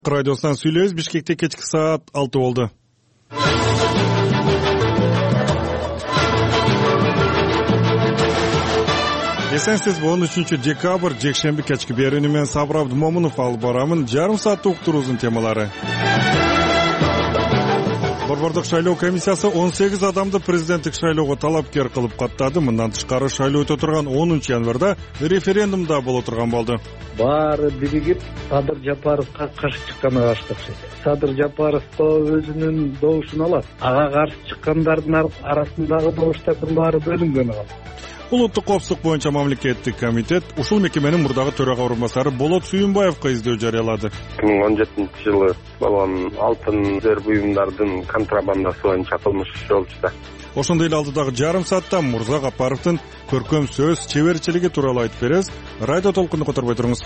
Радиосынан сүйлөбүз. Бишкекте кечки саат 6 болду. Эсенсиз 13 декабрь жекшемби кечки берүүнү менен Сабыр Абдымомунов алып барамын. Жарым сааттык уктуруубуздун темалары. Борбордук шайлоо комиссиясы 18 адамды президенттик шайлоого талапкер кылып каттады. Мындан тышкары шайлоо өтө турган 10 январда референдумда боло турган болду. Баары биригип Садыр Жапаровго каршы чыкканга каршы. Садыр Жапаровго өзүнүн добушун алат. Ага каршы чыккандардын арасындагы добуштардын баары бөлүнгөн калат. Улуттук коопсуздук боюнча мамлекеттик комитет ушул мекеменин мурдагы төрага орун басары Болот Сүйүнбаевга издөө жарыялады. 2017-жылы болгон алтын зер буюмдардын контрабандасы боюнча кылмыш иши болчу да. Ошондой эле алдыдагы жарым саатта Мурза Капаровдун көркөм сөз чеберчилиги тууралуу айтып беребиз. Радио толкунду которбой туруңуз.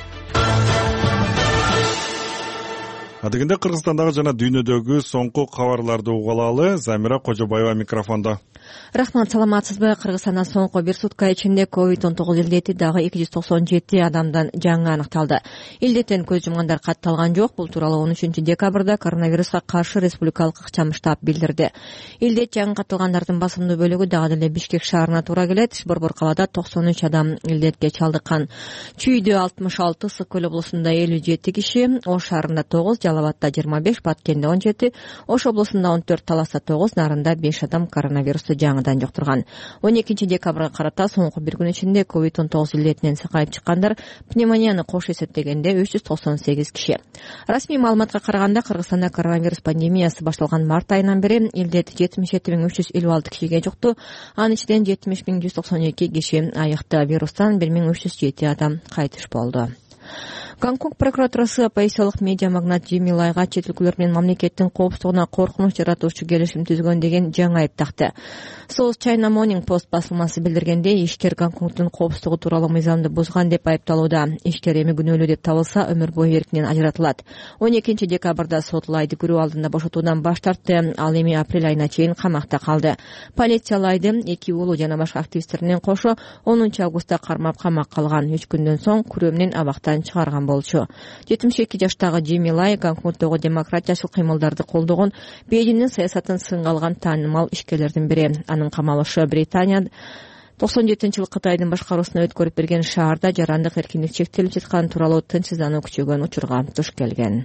Адегенде Кыргызстандагы жана дүйнөдөгү соңку кабарларды угулалы. Замира Кожобаева микрофондо. Рахмат, саламатсызбы? Кыргызстанда соңку бир сутка ичинде COVID-19 илдети дагы 297 адамдан жаңы аныкталды. Илдеттен көз жумгандар катталган жок. Бул тууралуу 13 декабрда коронавируска каршы республикалык ыкчам штаб билдирди. Илдет жаңы катталгандардын басымдуу бөлүгү дагы деле Бишкек шаарына туура келет. Борбор калаада 93 адам илдетке чалдыккан. Чүйдө 66, Ысык Көл облусунда 57 киши, Ош шаарында 9, Жалал Абадта 25, Баткенде 17, Ош облусунда 14, Таласта 9, Нарында 5 адам коронавирусту жаңыдан жоктурган. 12 декабрга карата соңку бир күн ичинде COVID-19 илдетинен сакайып чыккандар пневмонияны кош эсептегенде 398 киши. Расмий маалыматка караганда Кыргызстанда коронавирус пандемиясы башталган март айынан бери илдет 77.356 кишиге жукту. Анын ичинен 70.192 киши айыкты. Вирустан 1.307 адам кайтыш болду. Гонконг прокуратурасы оппозициялык медиа магнат Джимми Лайга чет өлкөлөр менен мамлекеттин коопсуздугуна коркунуч жаратуучу келишим түзгөн деген жаңы айып такты. South China Morning Post басылмасы билдиргендей, ишкер Гонконгдун коопсуздугу тууралуу мыйзамды бузган деп айыпталууда. Ишкер эми күнөөлүү деп табылса, өмүр бою эркинен ажыратылат. 12 декабрда сот Лайды күрөө алдында бошотуудан баш тартты. Ал эми апрель айына чейин камакта калды. Полиция Лайды 2 уулу жана башка активисттеринен кошо 10 августта кармап камакка алган. 3 күндөн соң күрөө менен абактан чыгарган болчу. 72 жаштагы Джимми Лай Гонконгдогу демократиячыл кыймылдарды колдогон, Бейжиңдин саясатын сынга алган таанымал ишкерлердин бири. Анын камалышы Британия 97-жылы Кытайдын башкаруусуна өткөрүп берген шаарда жарандык эркиндик чектелип жатканы тууралуу тынчсыздануу күчөгөн учурга туш келген.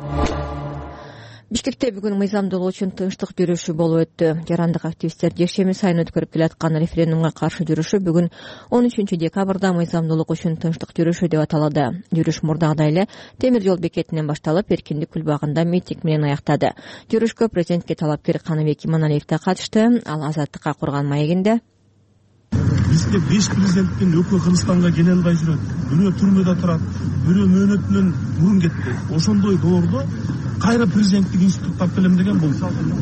Бишкекте бүгүн мыйзамдуулук үчүн тынчтык жүрүшү болуп өттү. Жарандык активисттер жекшемби сайын өткөрүп келаткан референдумга каршы жүрүшү бүгүн 13 декабрда мыйзамдуулук үчүн тынчтык жүрүшү деп аталды. Жүрүш мурдагыдай эле темир жол бекетинен башталып, Эркиндик күлбагында митинг менен аяктады. Жүрүшкө президентке талапкер Каныбек Иманалиев да катышты. Ал Азаттыкка курган маегинде бизде 5 президенттин өкмө Кыргызстанга келе албай жүрөт. Бирөө түрмөдө турат, бирөө мөөнөтүнөн мурун кетти. Ошондой доордо кайра президенттик институт таап келем деген бул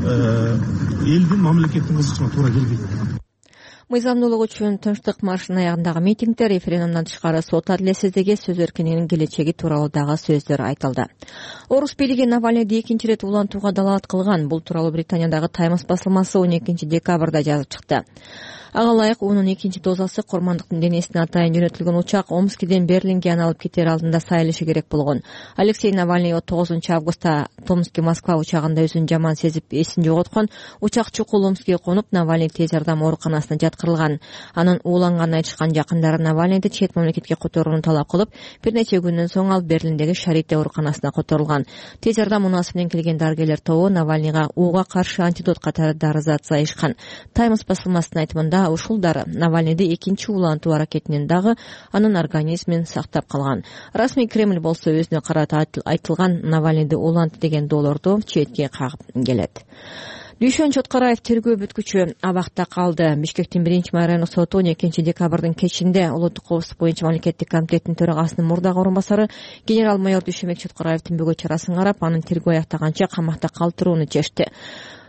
элдин мамлекеттин кызычына туура келбейт. Мыйзамдуулук үчүн тынчтык маршынын аягындагы митингде референдумдан тышкары сот адилетсиздиги, сөз эркиндигинин келечеги тууралуу дагы сөздөр айтылды. Орус бийлиги Навальныйды экинчи ирет улантууга далаат кылган. Бул тууралуу Британиядагы Times басылмасы 12 декабрда жазып чыкты. Ага ылайык унун экинчи дозасы курмандыктын денесине атайын жөнөтүлгөн учак Омскиден Берлинге алып кетер алдында сайылышы керек болгон. Алексей Навальный 9 августта Томск-Москва учагында өзүн жаман сезип эсин жоготкон. Учак чукул Омскиге конуп, Навальный тез жардам ооруканасына жаткырылган. Анын ууланганын айтышкан жакындары Навальныйды чет мамлекетке которууну талап кылып, бир нече күндөн соң ал Берлиндеги Шарите ооруканасына которулган. Тез жардам мунасы менен келген дарыгерлер тобу Навальныйга ууга каршы антидот катары дары зат сайышкан. Times басылмасынын айтымында ушул дары Навальныйды экинчи улантуу аракетинен дагы анын организмин сактап калган. Расмий Кремль болсо өзүнө карата айтылган Навальныйды улантты деген доолорду четке кагып келет. Дүйшөн Чоткараев тергөө бүткүчү абакта калды. Бишкектин 1-райондук соту 12 декабрдын кечинде улуттук коопсуздук боюнча мамлекеттик комитеттин төрагасынын мурдагы орун басары генерал-майор Дүйшөнбек Чоткараевдин бөгөт чарасын карап, анын тергөө аяктаганча камакта калтырууну чечти.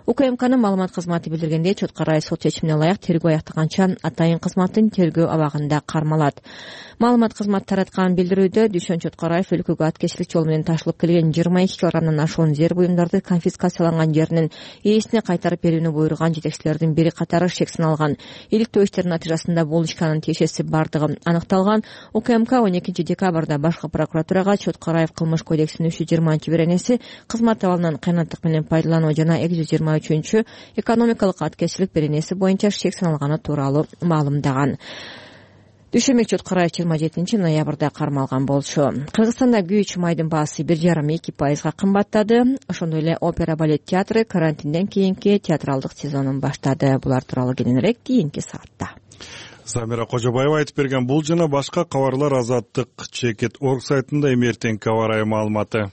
УКМКнын маалымат кызматы билдиргендей, Чоткараев сот чечимине ылайык тергөө аяктаганча атайын кызматтын тергөө абагында кармалат. Маалымат кызматы тараткан билдирүүдө Дүйшөн Чоткараев өлкөгө аткечилик жол менен ташылып келген 22 килограммдан ашуун зер буюмдарды конфискацияланган жеринин ээсине кайтарып берүүнү буйруган жетекчилердин бири катары шек сыналган. Иликтөө иштеринин натыйжасында бул ишканын тиешеси бардыгы аныкталган. УКМК 12 декабрда башкы прокуратурага Чоткараев кылмыш кодексинин 320-беренеси кызмат абалынан кыйматтык менен пайдалануу жана 223 экономикалык аткечилик беренеси боюнча шек сыналганы тууралуу маалымдаган. Дүйшөнбек Чоткараев 27 ноябрда кармалган болчу. Кыргызстанда күйүүчү майдын баасы 1,5-2% кымбаттады. Ошондой эле опера балет театры карантинден кийинки театралдык сезонун баштады. Булар тууралуу кийинирээк кийинки саатта. Замира Кожобаева айтып берген бул жана башка кабарлар Азаттык Чекит.org сайтында эмертеңки аба ырайы маалыматы.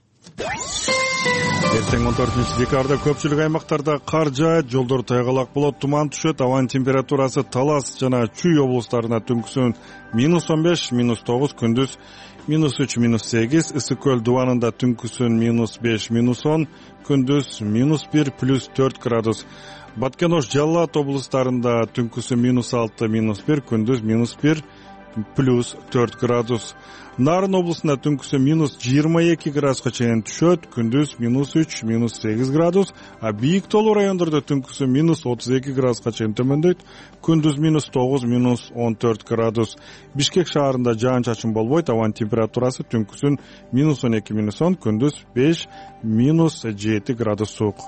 Эртең 14 декабрда көпчүлүк аймактарда кар жаат, жолдор тайгалак болот, туман түшөт. Абанын температурасы Талас жана Чүй облустарына түнкүсүн -15, -9, күндүз -3, -8, Ысык көл дубанында түнкүсүн -5, -10, күндүз -1, +4 градус. Баткен-Ош, Жалал облустарында түнкүсүн -6, -1, күндүз -1, +4 градус. Нарын облусунда түнкүсүн -22 градуска чейин түшөт, күндүз -3, -8 градус. А бийик тоолуу райондордо түнкүсүн -32 градуска чейин төмөндөйт, күндүз -9, -14 градус. Бишкек шаарында жаан-чачын болбойт, абанын температурасы түнкүсүн -12, -10, күндүз 5, -7 градус суук.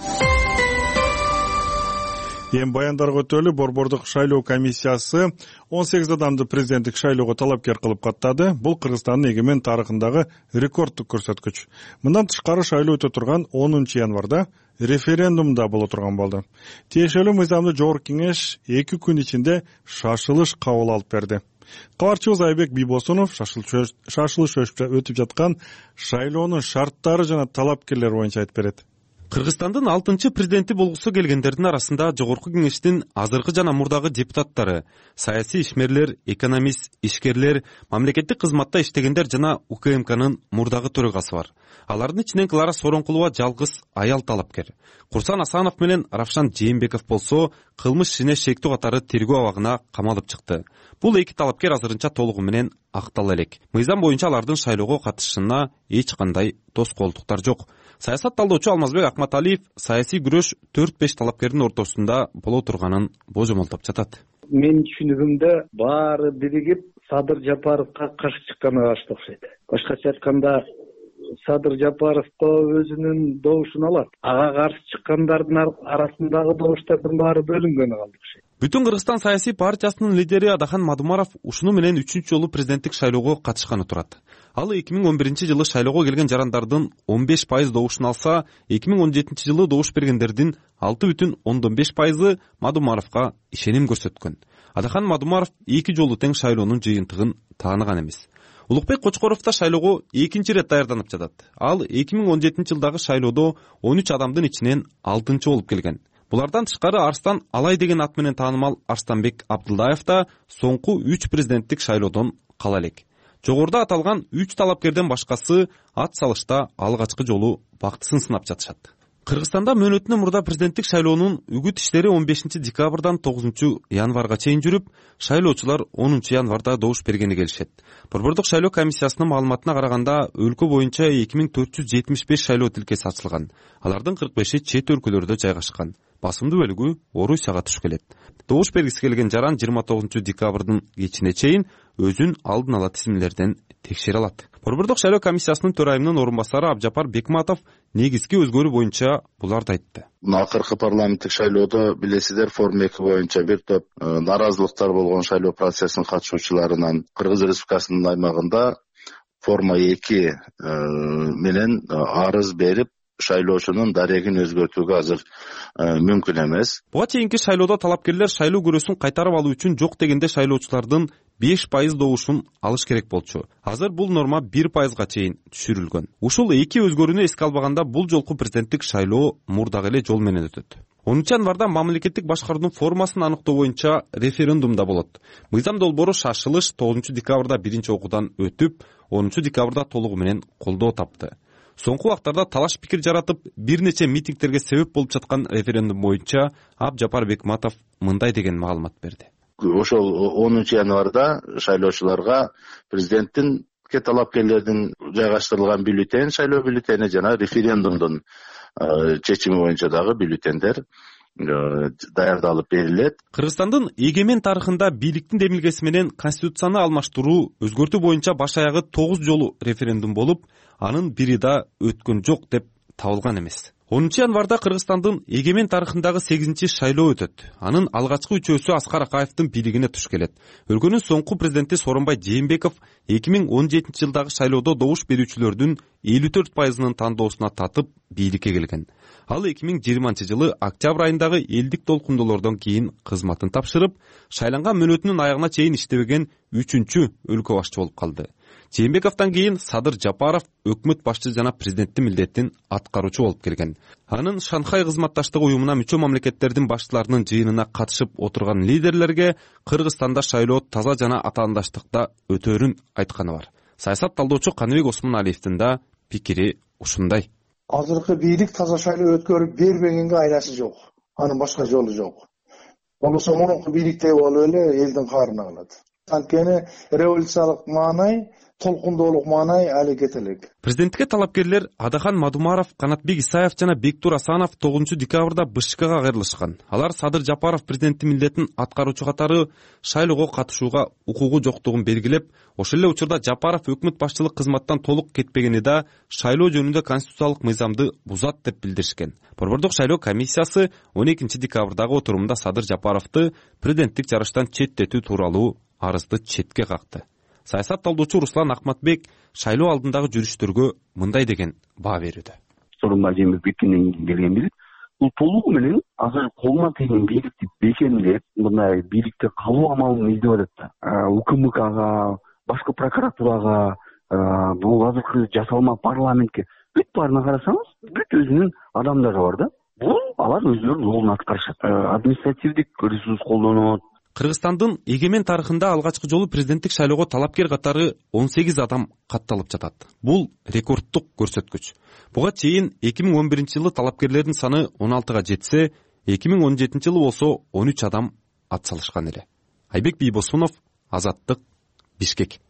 Эми баяндарга өтөлү. Борбордук шайлоо комиссиясы 18 адамды президенттик шайлоого талапкер кылып каттады. Бул Кыргызстандын эгемен тарыхындагы рекорддук көрсөткүч. Мындан тышкары шайлоо өтө турган 10 январда референдумда боло турган болду. Тиешелүү мыйзамды Жогорку Кеңеш 2 күн ичинде шашылыш кабыл алып берди. Кабарчыбыз Айбек Бийбосунов шашылыш өтүп жаткан шайлоонун шарттары жана талапкерлери боюнча айтып берет. Кыргызстандын 6-чы президенти болгусу келгендердин арасында Жогорку Кеңештин азыркы жана мурдагы депутаттары, саясий ишмерлер, экономист, ишкерлер, мамлекеттик кызматта иштегендер жана УКМКнын мурдагы төрагасы бар. Алардын ичинен Клара Соронкулова жалгыз аял талапкер. Курсан Асанов менен Равшан Жээнбеков болсо кылмыш ишине шектүү катары тергөө абагына камалып чыкты. Бул эки талапкер азырынча толугу менен актала элек. Мыйзам боюнча алардын шайлоого катышышына эч кандай тоскоолдуктар жок. Саясат талдоочу Алмазбек Акматалиев саясий күрөш 4-5 талапкердин ортосунда боло турганын божомолдоп жатат. Менин түшүнүгүмдө баары биригип Садыр Жапаровго каршы чыкканы башка окшойт. Башкача айтканда, Садыр Жапаровго өзүнүн добушун алат. Ага каршы чыккандардын арасындагы добуштардын баары бөлүнгөнү калды окшойт. Бүтүн Кыргызстан саясий партиясынын лидери Адахан Мадумаров ушуну менен 3-чү жолу президенттик шайлоого катышканы турат. Ал 2011 жылы шайлоого келген жарандардын 15% добушун алса, 2017 жылы добуш бергендердин 6,5% Мадумаровго ишеним көрсөткөн. Адахан Мадумаров 2 жолу тең шайлоонун жыйынтыгын тааныган эмес. Улукбек Кочкоров да шайлоого 2-чи рет даярданып жатат. Ал 2017 жылдагы шайлоодо 13 адамдын ичинен 6-чы болуп келген. Булардан тышкары Арстан Алай деген ат менен таанымал Арстанбек Абдылдаев да соңку 3 президенттик шайлоодон кала элек. Жогоруда аталган 3 талапкерден башкасы ат салышта алгачкы жолу бактысын сынап жатышат. Кыргызстанда мөөнөтүнөн мурда президенттик шайлоонун үгүт иштери 15 декабрдан 9 январга чейин жүрүп, шайлоочулар 10 январда добуш бергени келишет. Борбордук шайлоо комиссиясынын маалыматына караганда, өлкө боюнча 2475 шайлоо тилкеси ачылган. Алардын 45-и чет өлкөлөрдө жайгашкан. Басымдуу бөлүгү Орусияга туш келет. Добуш бергиси келген жаран 29 декабрдын кечине чейин өзүн алдын ала тизимлерден текшере алат. Борбордук шайлоо комиссиясынын төрайымынын орун басары Абжапар Бекматов негизги өзгөрүү боюнча буларды айтты. Акыркы парламенттик шайлоодо билесиздер, форма 2 боюнча бир топ наразылыктар болгон шайлоо процессинин катышуучуларынан Кыргыз Республикасынын аймагында форма 2 менен арыз берип, шайлоочунун дарегин өзгөртүүгө азыр мүмкүн эмес. Буга чейинки шайлоодо талапкерлер шайлоо күрөсүн кайтарып алуу үчүн жок дегенде шайлоочулардын 5% добушун алыш керек болчу. Азыр бул норма 1%га чейин түшүрүлгөн. Ушул эки өзгөрүүнү эске албаганда бул жолку президенттик шайлоо мурдагы эле жол менен өтөт. 10 январда мамлекеттик башкаруунун формасын аныктоо боюнча референдумда болот. Мыйзам долбоору шашылыш 9 декабрда биринчи окуудан өтүп, 10 декабрда толугу менен колдоо тапты. Соңку убактарда талаш пикир жаратып, бир нече митингтерге себеп болуп жаткан референдум боюнча Абжапар Бекматов мындай деген маалымат берди. Ошол 10 январда шайлоочуларга президенттинке талапкерлердин жайгаштырылган бюллетень, шайлоо бюллетени жана референдумдун чечими боюнча дагы бюллетендер даярдалып берилет. Кыргызстандын эгемен тарыхында бийликтин демилгеси менен конституцияны алмаштыруу, өзгөртүү боюнча баш аягы 9 жолу референдум болуп, анын бири да өткөн жок деп табылган эмес. 10 январда Кыргызстандын эгемен тарыхындагы 8-чи шайлоо өтөт. Анын алгачкы үчөөсү Аскар Акаевдин бийлигине туш келет. Өлкөнүн соңку президенти Сооронбай Жээнбеков 2017 жылдагы шайлоодо добуш берүүчүлөрдүн 54%-нын тандоосуна татып бийликке келген. Ал 2020 жылы октябрь айындагы элдик толкундоолордон кийин кызматын тапшырып, шайланган мөөнөтүнүн аягына чейин иштебеген 3-чү өлкө башчы болуп калды. Жээнбековдон кийин Садыр Жапаров өкмөт башчы жана президенттин милдетин аткаруучу болуп келген. Анын Шанхай кызматташтык уюмуна мүчө мамлекеттердин башчыларынын жыйынына катышып отурган лидерлерге Кыргызстанда шайлоо таза жана атаандаштыкта өтөөрүн айтканы бар. Саясат талдоочу Каныбек Осмоналиевдин да пикири ушундай. Азыркы бийлик таза шайлоо өткөрүп бербегенге айласы жок. Анын башка жолу жок. Болбосо мурунку бийликтей болуп эле элдин каарына калат. Анткени революциялык маанай, толкундоолук маанай али кете элек. Президенттикке талапкерлер Адахан Мадумаров, Канатбек Исаев жана Бектур Асанов 9 декабрда БШКга кайрылышкан. Алар Садыр Жапаров президенттин милдетин аткаруучу катары шайлоого катышууга укугу жоктугун белгилеп, ошол эле учурда Жапаров өкмөт башчылык кызматтан толук кетпегени да шайлоо жөнүндө конституциялык мыйзамды бузат деп билдиришкен. Борбордук шайлоо комиссиясы 12 декабрдагы отурумда Садыр Жапаровду президенттик жарыштан четтетүү тууралуу арызды четке какты. Саясат талдоочу Руслан Акматбек шайлоо алдындагы жүрүштөргө мындай деген баа берүүдө. Сооронбай Жээнбеков келген бийлик бул толугу менен азыр колуна тийген бийликти бекемдеп, мындай бийликте калуу амалын издеп атат да. УКМКга, башкы прокуратурага, бул азыркы жасалма парламентке бүт баарына карасаңыз, бүт өзүнүн адамдары бар да. Бул алар өздөрүнүн жолун аткарышат. Административдик ресурс колдонот. Кыргызстандын эгемен тарыхында алгачкы жолу президенттик шайлоого талапкер катары 18 адам катталып жатат. Бул рекорддук көрсөткүч. Буга чейин 2011 жылы талапкерлердин саны 16га жетсе, 2017 жылы болсо 13 адам атсалышкан эле. Айбек Бийбосунов, Азаттык, Бишкек.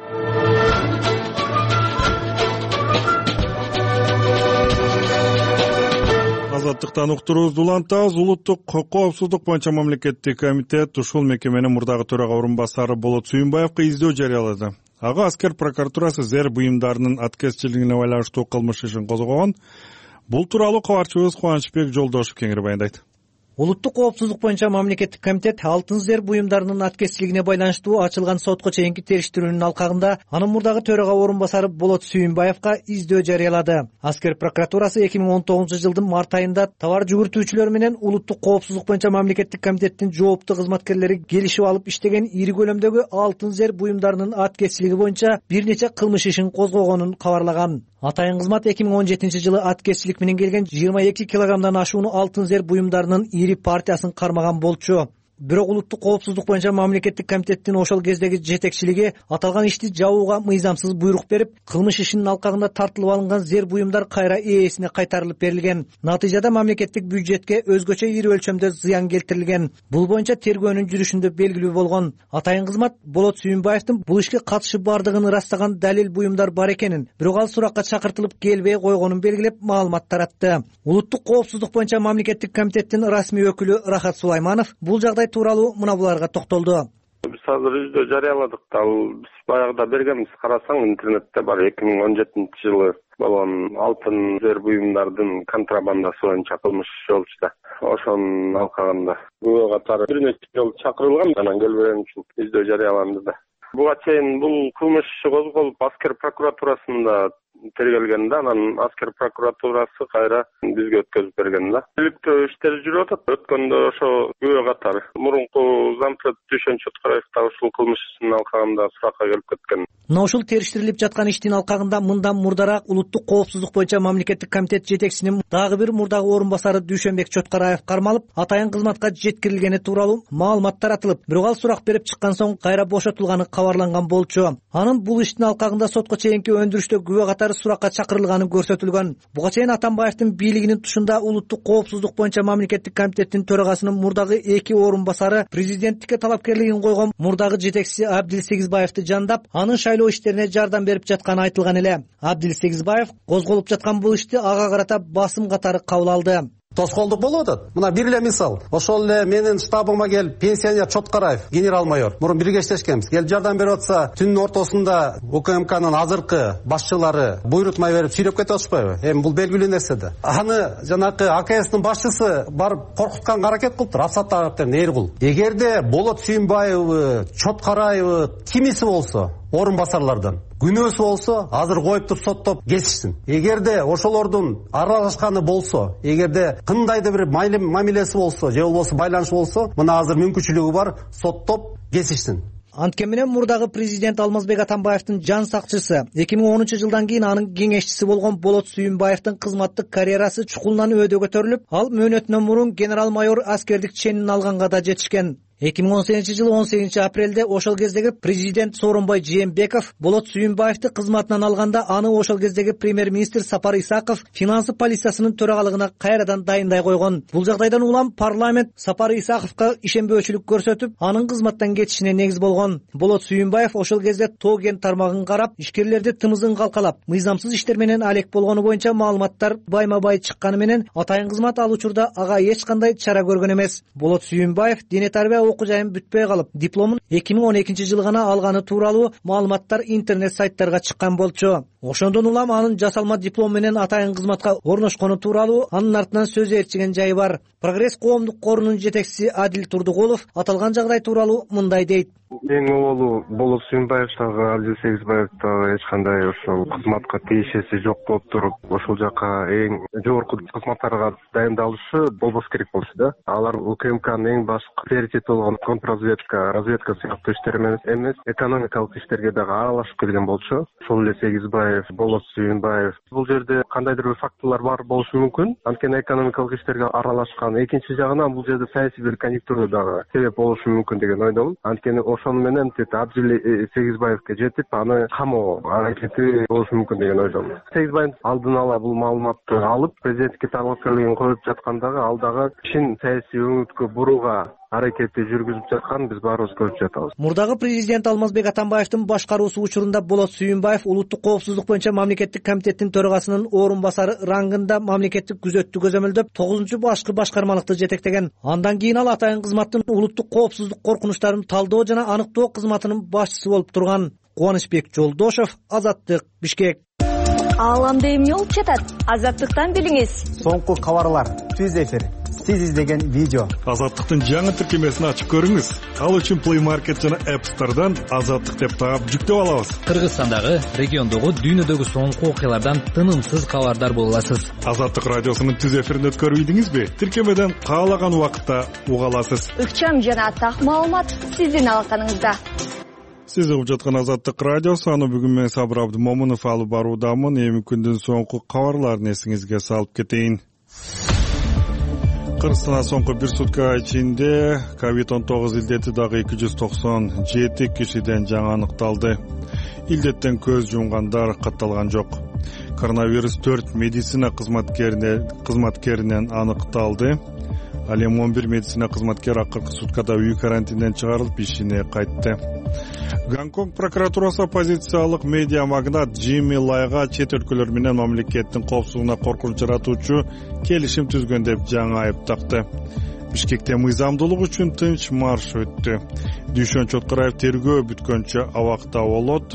Азаттыктан уктуруубузду улантабыз. Улуттук коопсуздук боюнча мамлекеттик комитет ушул мекеменин мурдагы төрага орун басары Болот Сүйүнбаевга издөө жарыялады. Ага аскер прокуратурасы зер буюмдарынын аткезчилигине байланыштуу кылмыш ишин козгогон. Бул тууралуу кабарчыбыз Кубанычбек Жолдошев кеңири баяндайт. Улуттук коопсуздук боюнча мамлекеттик комитет алтын зер буюмдарынын аткезчилигине байланыштуу ачылган сотко чейинки териштирүүнүн алкагында анын мурдагы төрага орун басары Болот Сүйүнбаевга издөө жарыялады. Аскер прокуратурасы 2019 жылдын март айында товар жүгүртүүчүлөр менен улуттук коопсуздук боюнча мамлекеттик комитеттин жооптуу кызматкерлери келишип алып иштеген ири көлөмдөгү алтын зер буюмдарынын аткезчилиги боюнча бир нече кылмыш ишин козгогонун кабарлаган. Атайын кызмат 2017 жылы аткезчилик менен келген 22 килограммдан ашуун алтын зер буюмдарынын ири партиясын кармаган болчу. Бирок улуттук коопсуздук боюнча мамлекеттик комитеттин ошол кездеги жетекчилиги аталган ишти жабууга мыйзамсыз буйрук берип, кылмыш ишинин алкагында тартылып алынган зер буюмдар кайра ээсине кайтарылып берилген. Натыйжада мамлекеттик бюджетке өзгөчө ири өлчөмдө зыян келтирилген. Бул боюнча тергөөнүн жүрүшүндө белгилүү болгон. Атайын кызмат Болот Сүйүнбаевдин бул ишке катышы бардыгын ырастаган далил буюмдар бар экенин, бирок ал суракка чакыртылып келбей койгонун белгилеп маалымат таратты. Улуттук коопсуздук боюнча мамлекеттик комитеттин расмий өкүлү Рахат Сулайманов бул жагдай тууралуу мына буларга токтолду. Биз азыр издөө жарыяладык. Ал биз баягыда бергенбиз. Карасаң интернетте бар 2017 жылы болгон алтын зер буюмдардын контрабандасы боюнча кылмыш болчу да. Ошонун алкагында күбө катары бир нече жолу чакырылган, анан келбеген үчүн издөө жарыяланды да. Буга чейин бул кылмыш козголуп аскер прокуратурасында тергелген да, анан аскер прокуратурасы кайра бизге өткөзүп берген да. Иликтөө иштери жүрүп атат. Өткөндө ошо күбө катары мурунку зампред Дүйшөн Чоткараев да ушул кылмыш ишинин алкагында суракка келип кеткен. Мына ушул териштирилип жаткан иштин алкагында мындан мурдараак улуттук коопсуздук боюнча мамлекеттик комитет жетекчисинин дагы бир мурдагы орун басары Дүйшөнбек Чоткараев кармалып, атайын кызматка жеткирилгени тууралуу маалымат таратылып, бирок ал сурак берип чыккан соң кайра бошотулганы кабарланган болчу. Анын бул иштин алкагында сотко чейинки өндүрүштө күбө катары суракка чакырылганы көрсөтүлгөн. Буга чейин Атамбаевдин бийлигинин тушунда улуттук коопсуздук боюнча мамлекеттик комитеттин төрагасынын мурдагы 2 орун басары президенттикке талапкерлигин койгон мурдагы жетекчиси Абдил Сегизбаевди жандап, анын шайлоо иштерине жардам берип жатканы айтылган эле. Абдил Сегизбаев козголуп жаткан бул ишти ага карата басым катары кабыл алды. Тоскоолдук болуп атат. Мына бир эле мисал. Ошол эле менин штабыма келип пенсионер Чоткараев, генерал-майор, мурун бирге иштешкенбиз. Келип жардам берип атса, түнүн ортосунда УКМКнын азыркы башчылары буйрутма берип сүйрөп кетип атышпайбы? Эми бул белгилүү нерсе да. Аны жанакы АКСтин башчысы барып коркутканга аракет кылыптыр. Асаттагы Эргул. Эгерде Болот Сүйүнбаевы, Чоткараевы кимиси болсо, орун басарлардан күнөөсү болсо, азыр коюп туруп соттоп кесишсин. Эгерде ошолордун аралашканы болсо, эгерде кындайдыр бир мамилеси болсо, же болбосо байланышы болсо, мына азыр мүмкүнчүлүгү бар, соттоп кесишсин. Анткени менен мурдагы президент Алмазбек Атамбаевдин жан сакчысы 2010-жылдан кийин анын кеңешчиси болгон Болот Сүйүнбаевдин кызматтык карьерасы чукулунан өйдө көтөрүлүп, ал мөөнөтүнөн мурун генерал-майор аскердик ченин алганга да жетишкен. 2018-жылы 18-апрелде ошол кездеги президент Сооронбай Жээнбеков Болот Сүйүнбаевди кызматынан алганда, аны ошол кездеги премьер-министр Сапар Исаков финансы полициясынын төрагалыгына кайрадан дайындай койгон. Бул жагдайдан улам парламент Сапар Исаковго ишенбөөчүлүк көрсөтүп, анын кызматтан кетишине негиз болгон. Болот Сүйүнбаев ошол кезде Тоо кен тармагын карап, ишкерлерди тымызын калкалап, мыйзамсыз иштер менен алек болгону боюнча маалыматтар байма-бай чыкканы менен атайын кызмат ал учурда ага эч кандай чара көргөн эмес. Болот Сүйүнбаев дене тарбия окуу жайын бүтпөй калып, дипломун 2012-жылы гана алганы тууралуу маалыматтар интернет сайттарга чыккан болчу. Ошондон улам анын жасалма диплом менен атайын кызматка орношкону тууралуу анын артынан сөз ээрчиген жайы бар. Прогресс коомдук корунун жетекчиси Адил Турдугулов аталган жагдай тууралуу мындай дейт. Эң оолу Болот Сүйүнбаев дагы Абдил Сегизбаев дагы эч кандай ошол кызматка тиешеси жок болуп туруп, ошол жака эң жогорку кызматтарга дайындалышы болбош керек болчу да. Алар УКМКнын эң башкы приоритети болгон разведка сыяктуу иштер эмес, экономикалык иштерге дагы аралашып келген болчу. Ошол эле Сегизбаев, Болот Сүйүнбаев. Бул жерде кандайдыр бир фактылар бар болушу мүмкүн. Анткени экономикалык иштерге аралашкан. Экинчи жагынан бул жерде саясий бир конъюнктура дагы себеп болушу мүмкүн деген ойдомун. Анткени ошону менен Абдил Сегизбаевге жетип, аны камоо аракети болушу мүмкүн деген ойдомун. Сегизбаев алдын ала бул маалыматты алып, президенттикке талапкерлигин коюп жаткандагы ал дагы ишин саясий өңүткө бурууга аракетти жүргүзүп жатканын биз баарыбыз көрүп жатабыз. Мурдагы президент Алмазбек Атамбаевдин башкаруусу учурунда Болот Сүйүнбаев улуттук коопсуздук боюнча мамлекеттик комитеттин төрагасынын орун басары рангында мамлекеттик күзөттү көзөмөлдөп 9-чу башкы башкармалыкты жетектеген. Андан кийин ал атайын кызматтын улуттук коопсуздук коркунучтарын талдоо жана аныктоо кызматынын башчысы болуп турган. Кубанычбек Жолдошов, Азаттык, Бишкек. Ааламда эмне болуп жатат? Азаттыктан билиңиз. Соңку кабарлар, түз эфир, сиз издеген видео. Азаттыктын жаңы тиркемесин ачып көрүңүз. Ал үчүн Play Market жана App Store'дан Азаттык деп таап жүктөп алабыз. Кыргызстандагы, региондогу, дүйнөдөгү соңку окуялардан тынымсыз кабардар боло аласыз. Азаттык радиосунун түз эфирин өткөрбөйдүңүзбү? Тиркемеден каалаган убакытта уга аласыз. Ыкчам жана так маалымат сиздин алаканыңызда. Сиз угуп жаткан Азаттык радиосу, аны бүгүн мен Сабыр Абдымомунов алып баруудамын. Эми күндүн соңку кабарларын эсиңизге салып кетейин. Кыргызстанда соңку бир сутка ичинде COVID-19 илдети дагы 297 кишиден жаңы аныкталды. Илдеттен көз жумгандар катталган жок. Коронавирус 4 медицина кызматкеринен аныкталды. Ал эми 11 медицина кызматкери акыркы суткада үй карантинден чыгарылып ишине кайтты. Гонконг прокуратурасы оппозициялык медиа магнат Джимми Лайга чет өлкөлөр менен мамлекеттин коопсуздугуна коркунуч жаратуучу келишим түзгөн деп жаңы айып такты. Бишкекте мыйзамдуулук үчүн тынч марш өттү. Дүйшөн Чоткараев тергөө бүткөнчө абакта болот.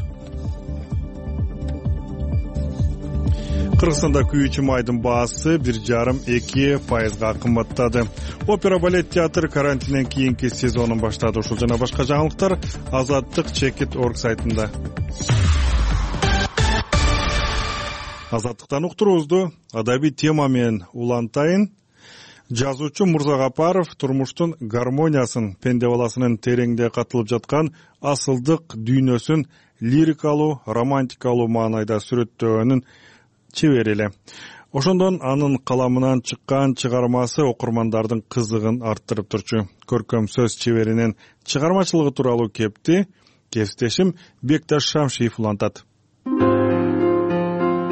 Кыргызстанда күйүүчү майдын баасы 1,5–2% кымбаттады. Опера балет театр карантинден кийинки сезонун баштады. Ушул жана башка жаңылыктар Азаттык Чекит.org сайтында. Азаттыктан уктуруубузду адабий тема менен улантайын. Жазуучу Мурза Гапаров турмуштун гармониясын, пенде баласынын тереңде катылып жаткан асылдык дүйнөсүн лирикалуу, романтикалуу маанайда сүрөттөгөнүн чебер эле. Ошондон анын каламынан чыккан чыгармасы окурмандардын кызыгын арттырып турчу. Көркөм сөз чеберинин чыгармачылыгы тууралуу кепти кесиптешим Бекташ Шамшиев улантат.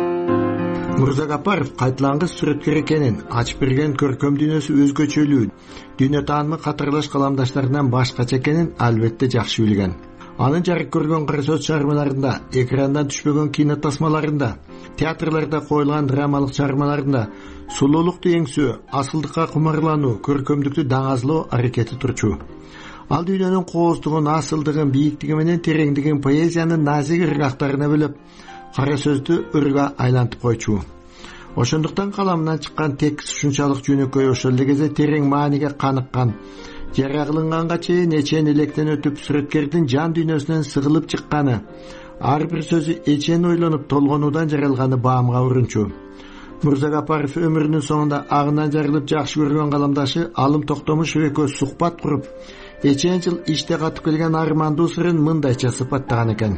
Мурзагапаров кайталангыс сүрөткөр экенин, ачып берген көркөм дүйнөсү өзгөчөлүү, дүйнө таанымы катарлаш каламдаштарынан башкача экенин албетте жакшы билген. Анын жарык көргөн кара сөз чыгармаларында, экрандан түшпөгөн кино тасмаларында, театрларда коюлган драмалык чыгармаларында сулуулукту эңсөө, асылдыкка кумарлануу, көркөмдүктү даңазлоо аракети турчу. Ал дүйнөнүн кооздугун, асылдыгын, бийиктиги менен тереңдигин поэзиянын назик ыргактарына бөлөп, кара сөздү ырга айлантып койчу. Ошондуктан каламынан чыккан текст ушунчалык жөнөкөй, ошол эле кезде терең мааниге каныккан, жарагылынганга чейин эчен электен өтүп, сүрөткөрдүн жан дүйнөсүнөн сыгылып чыкканы, ар бир сөзү эчен ойлонуп толгонуудан жаралганы баамга урунчу. Мурзагапаров өмүрүнүн соңунда агынан жарылып жакшы көргөн каламдашы Алым Токтомушев экөө сухбат куруп, эчен жыл иште катып келген армандуу сырын мындайча сыпаттаган экен.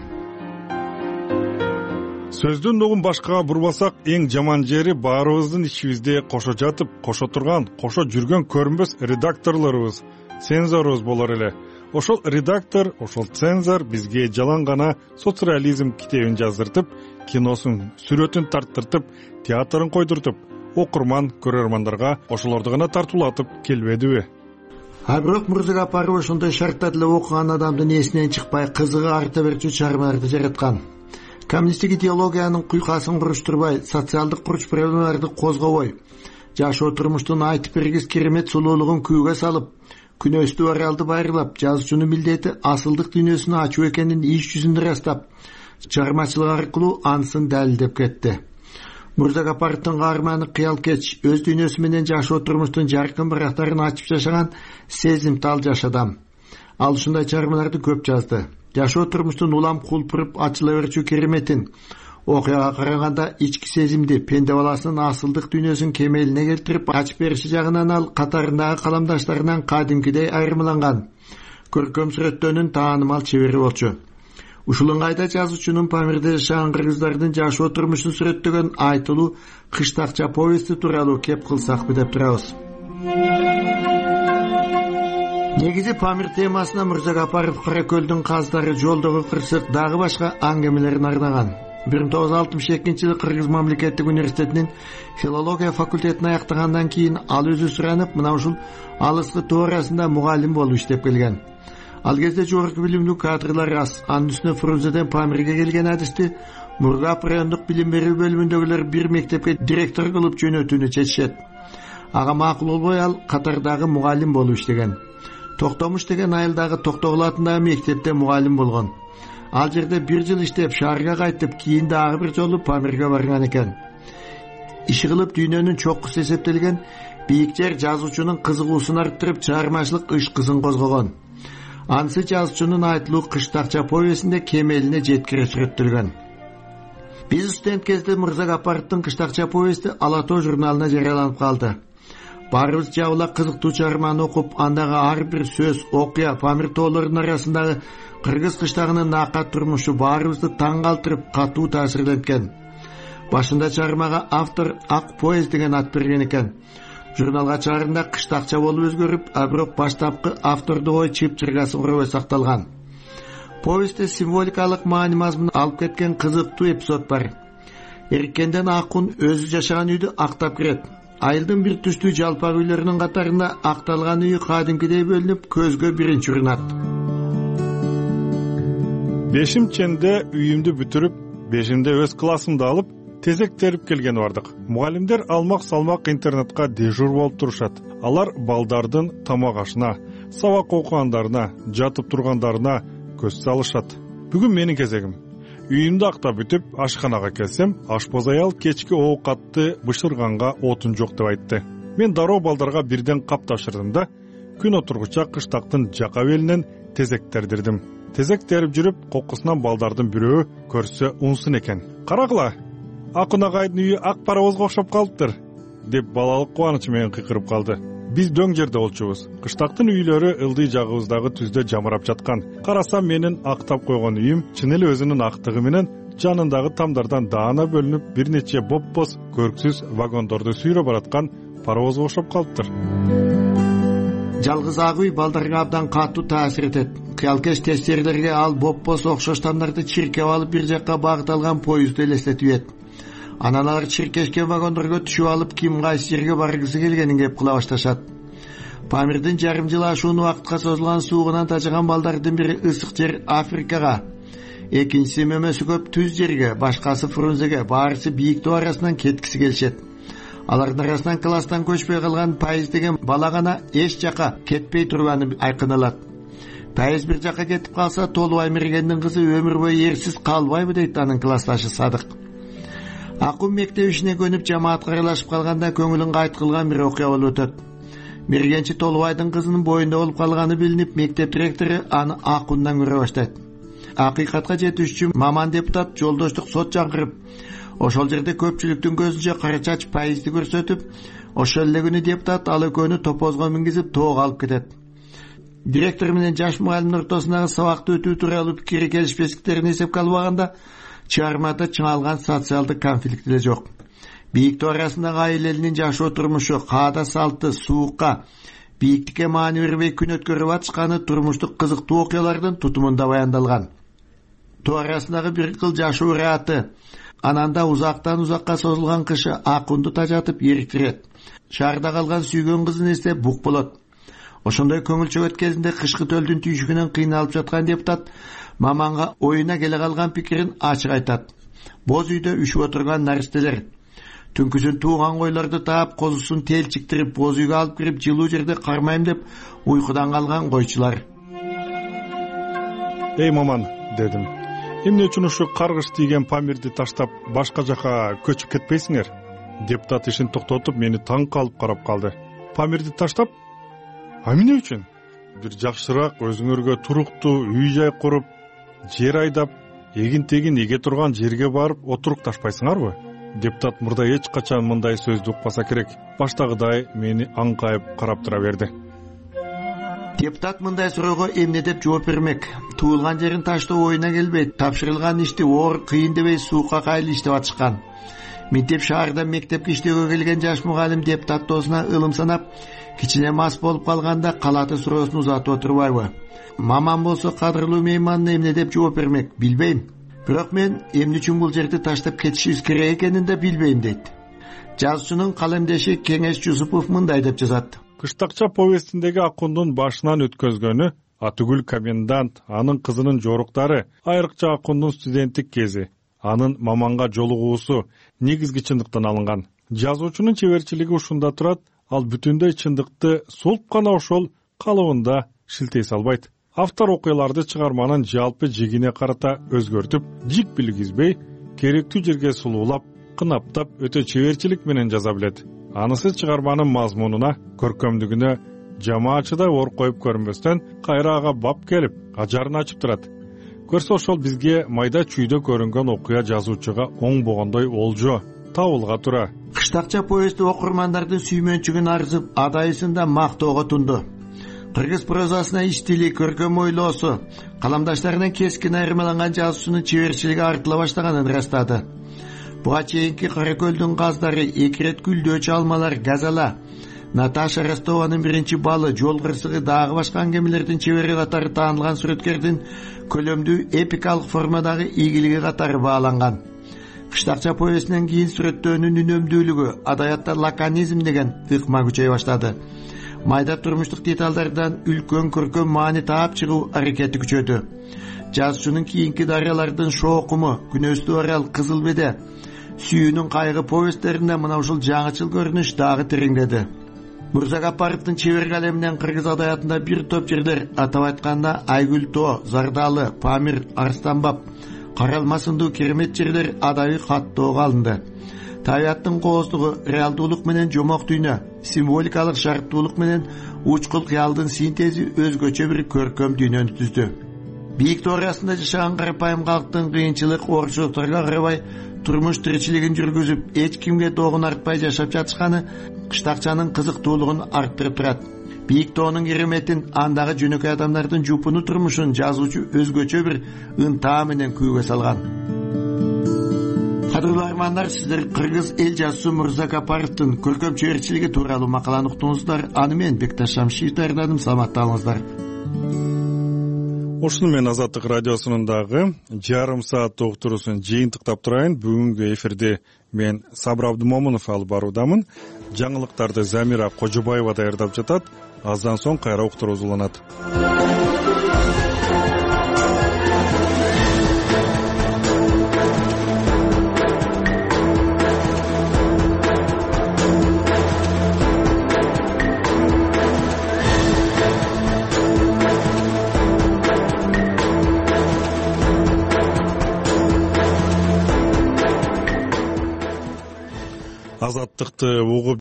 Сөздүн угун башкага бурбасак, эң жаман жери баарыбыздын ичибизде кошо жатып, кошо турган, кошо жүргөн көрүнбөс редакторлорубуз, цензорубуз болор эле. Ошол редактор, ошол цензор бизге жалаң гана соцреализм китебин жаздыртып, киносун, сүрөтүн тарттыртып, театрын койдуртуп, окурман, көрөрмандарга ошолорду гана тартуулатып келбедиби? А бирок Мурзагапаров ошондой шартта деле окуган адамдын эсинен чыкпай, кызыгы арта берчү чыгармаларды жараткан. Коммунисттик идеологиянын куйкасын куруштурбай, социалдык курч проблемаларды козгобой, жашоо турмуштун айтып бергис керемет сулуулугун күүгө салып, күнөөстүү аралды байырлап, жазуучунун милдети асылдык дүйнөсүнү ачуу экенин иш жүзүндө ырастап, чыгармачылык аркылуу анысын далилдеп кетти. Мурзагапаровдун каарманы кыялкеч, өз дүйнөсү менен жашоо турмуштун жаркын барактарын ачып жашаган сезимтал жаш адам. Ал ушундай чыгармаларды көп жазды. Жашоо турмуштун улам кулпуруп ачыла берчү кереметин, окуяга караганда ички сезимди, пенде баласынын асылдык дүйнөсүн кемелине келтирип ачып бериши жагынан ал катарындагы каламдаштарынан кадимкидей айырмаланган, көркөм сүрөттөөнүн таанымал чебери болчу. Ушул ыңгайда жазуучунун Памирде жашаган кыргыздардын жашоо турмушун сүрөттөгөн айтылуу Кыштакча повести тууралуу кеп кылсакпы деп турабыз. Негизи Памир темасына Мурзагапаров Каракөлдүн каздары, жолдогу кырсык, дагы башка аңгемелерин арнаган. 1962-жылы Кыргыз мамлекеттик университетинин филология факультетин аяктагандан кийин ал өзү суранып, мына ушул алыскы туурасында мугалим болуп иштеп келген. Ал кезде жогорку билимдүү кадрлар аз. Анын үстүнө Фрунзеден Памирге келген адисти Мургап райондук билим берүү бөлүмүндөгүлөр бир мектепке директор кылып жөнөтүүнү чечишет. Ага макул болбой ал катардагы мугалим болуп иштеген. Токтомуш деген айылдагы Токтогул атындагы мектепте мугалим болгон. Ал жерде бир жыл иштеп, шаарга кайтып, кийин дагы бир жолу Памирге барган экен. Иши кылып дүйнөнүн чоккусу эсептелген бийик жер жазуучунун кызыгуусун арттырып, чыгармачылык иш-кызын козгогон. Анысы жазуучунун айтылуу Кыштакча повестинде кемелине жеткире сүрөттөлгөн. Биз студент кезде Мурзагапаровдун Кыштакча повести Ала тоо журналына жарыяланып калды. Баарыбыз жабыла кызыктуу чыгарманы окуп, андагы ар бир сөз, окуя, Памир тоолорунун арасындагы кыргыз кыштагынын наакат турмушу баарыбызды таң калтырып, катуу таасирленткен. Башында чыгармага автор Ак поезд деген ат берген экен. Журналга чыгарында Кыштакча болуп өзгөрүп, а бирок баштапкы автордук ой чып-чыргасын курабай сакталган. Повестте символикалык маани мазмун алып кеткен кызыктуу эпизод бар. Эркенден Акун өзү жашаган үйдү актап кирет. Айылдын бир түштүү жалпак үйлөрүнүн катарында акталган үйү кадимкидей бөлүнүп, көзгө биринчи урунат. Бешимченде үйүмдү бүтүрүп, бешимде өз классымды алып, тезек терип келген бардык. Мугалимдер алмак-салмак интернетка дежур болуп турушат. Алар балдардын тамак ашына, сабак окугандарына, жатып тургандарына көз салышат. Бүгүн менин кезегим. Үйүмдү актап бүтүп, ашканага келсем, ашпоз аял кечки оокатты бышырганга отун жок деп айтты. Мен дароо балдарга бирден кап тапшырдым да, күн отургуча кыштактын жака белинен тезек тердирдим. Тезек терип жүрүп, кокусунан балдардын бирөө көрсө унсун экен. Карагыла, Акун агайдын үйү ак паровозго окшоп калыптыр, деп балалык кубанычы менен кыйкырып калды. Биз дөң жерде болчубуз. Кыштактын үйлөрү ылдый жагыбыздагы түздө жамырап жаткан. Карасам менин актап койгон үйүм чын эле өзүнүн актыгы менен жанындагы тамдардан даана бөлүнүп, бир нече бопбос көрксүз вагондорду сүйрөп бараткан паровозго окшоп калыптыр. Жалгыз ак үй балдарга абдан катуу таасир этет. Кыялкеч тестерлерге ал бопбос окшош тамдарды чиркеп алып бир жакка багыт алган поездди элестетип ет. Анан алар чиркешке вагондорго түшүп алып, ким кайсы жерге баргысы келгенин кеп кыла башташат. Памирдин жарым жыл ашуун убакытка созулган суугунан тажаган балдардын бири ысык жер Африкага, экинчиси мөмөсү көп түз жерге, башкасы Фрунзеге, баарысы бийик тоо арасынан кеткиси келишет. Алардын арасынан класстан көчпөй калган Пайыз деген бала гана эч жака кетпей турганы айкыналат. Пайыз бир жака кетип калса, Толубай Мергендин кызы өмүр бою эрсиз калбайбы дейт анын классташы Садык. Акун мектеп ишине көнүп жамаатка аралашып калганда көңүлүн кайт кылган бир окуя болуп өтөт. Мергенчи Толубайдын кызынын боюнда болуп калганы билинип, мектеп директору аны Акундан көрө баштайт. Акыйкатка жетиш үчүн маман депутат жолдоштук сот чакырып, ошол жерде көпчүлүктүн көзүнчө кара чач Пайызды көрсөтүп, ошол эле күнү депутат ал экөөнү топозго мингизип тоого алып кетет. Директор менен жаш мугалимдин ортосундагы сабакты өтүү тууралуу пикири келишпестиктерин эсепке албаганда, чыгармада чыңалган социалдык конфликт деле жок. Бийик тоо арасындагы айыл жашоо турмушу, каада салты, суукка, бийиктикке маани бербей күн өткөрүп атышканы турмуштук кызыктуу окуялардын тутумунда баяндалган. Тоо арасындагы бир кыл жашоо ыраты, ананда узактан узакка созулган кышы Акунду тажатып эриктирет. Шаарда калган сүйгөн кызын эстеп бук болот. Ошондой көңүл чөгөт кезинде кышкы төлдүн түйшүгүнөн кыйналып жаткан депутат маманга оюна келе калган пикирин ачык айтат. Боз үйдө үшүп отурган наристелер түнкүсүн тууган койлорду таап, козусун телчиктирип, боз үйгө алып кирип, жылуу жерде кармайм деп уйкудан калган койчулар. Эй маман, дедим. Эмне үчүн ушу каргыш тийген Памирди таштап башка жака көчүп кетпейсиңер? Депутат ишин токтотуп, мени таң калып карап калды. Памирди таштап? А эмне үчүн? Бир жакшыраак өзүңөргө туруктуу үй-жай куруп, жер айдап, эгин-тегин эге турган жерге барып отурукташпайсыңарбы? Депутат мурда эч качан мындай сөздү укпаса керек. Баштагыдай мени аңкайып карап тура берди. Депутат мындай суроого эмне деп жооп бермек? Туулган жерин таштоо оюна келбейт. Тапшырылган ишти оор, кыйын дебей суукка кайыл иштеп атышкан. Мектеп шаарда мектепке иштөөгө келген жаш мугалим депутат доосуна ылым санап, кичине мас болуп калганда калаты суроосун узатып отурбайбы? Маман болсо кадырлуу мейманына эмне деп жооп бермек? Билбейм. Бирок мен эмне үчүн бул жерди таштап кетишибиз керек экенин да билбейм дейт. Жазуучунун калемдеши Кеңеш Жусупов мындай деп жазат. Кыштакча повестиндеги Акундун башынан өткөзгөнү Атүгүл комендант, анын кызынын жоруктары, айрыкча Акундун студенттик кези, анын маманга жолугуусу негизги чындыктан алынган. Жазуучунун чеберчилиги ушунда турат, ал бүтүндөй чындыкты сулп гана ошол калыбында шилтей салбайт. Автор окуяларды чыгарманын жалпы жигине карата өзгөртүп, жик билгизбей, керектүү жерге сулуулап, кынаптап, өтө чеберчилик менен жаза билет. Анысы чыгарманын мазмунуна, көркөмдүгүнө жамаатчыдай ор коюп көрүнбөстөн, кайрага бап келип, ажарын ачып турат. Көрсө ошол бизге майда чүйдө көрүнгөн окуя жазуучуга оң болгондой олжо, табылга тура. Кыштакча повести окурмандардын сүймөнчүгүн арзып, адайысында мактоого тунду. Кыргыз прозасына иштили, көркөм ойлоосу, каламдаштарынан кескин айырмаланган жазуучунун чеберчилиги артыла баштаганын ырастады. Буга чейинки Каракөлдүн каздары, Экирет Күлдөөчү алмалар, Газала, Наташа Ростованын биринчи балы, Жол кырсыгы, дагы башка аңгемелердин чебери катары таанылган сүрөткердин көлөмдүү эпикалык формадагы ийгилиги катары бааланган. Кыштакча повестинен кийин сүрөттөөнүн үнөмдүүлүгү, адаятта лаконизм деген ыкма күчөй баштады. Майда турмуштук деталдардан үлкөн көркөм маани таап чыгуу аракети күчөдү. Жазуучунун кийинки дарыялардын Шоокуму, Күнөстүү арал, Кызыл беде, Сүйүүнүн кайгы повесттеринде мына ушул жаңычыл көрүнүш дагы тереңдеди. Мурзагапаровдун чебер калеминен кыргыз адаятында бир топ жерлер, атап айтканда Айгүл Тоо, Зардалы, Памир, Арстанбап, Каралма сындуу керемет жерлер адабий каттоого алынды. Табияттын кооздугу, реалдуулук менен жомок дүйнө, символикалык шарттуулук менен учкул кыялдын синтези өзгөчө бир көркөм дүйнөнү түздү. Бийик тоо арасында жашаган карапайым калктын кыйынчылык, оорчулуктарга карабай турмуш тиричилигин жүргүзүп, эч кимге догун артпай жашап жатышканы кыштакчанын кызыктуулугун арттырып турат. Бийик тоонун кереметин, андагы жөнөкөй адамдардын жупуну турмушун жазуучу өзгөчө бир ынтаа менен күүгө салган. Кадырлуу армандар, сиздер кыргыз эл жазуучусу Мурзагапаровдун көркөм чеберчилиги тууралуу макаланы уктуңуздар. Аны мен Бекташ Шамшиев даярдадым. Саламатта болуңуздар. ушуну мен Азаттык радиосунун дагы жарым саат уктуруусун жыйынтыктап турайын. Бүгүнкү эфирди мен Сабыр Абдымомунов алып баруудамын. Жаңылыктарды Замира Кожобаева даярдап жатат. Аздан соң кайра уктуруу уланат. Азаттыкты угуп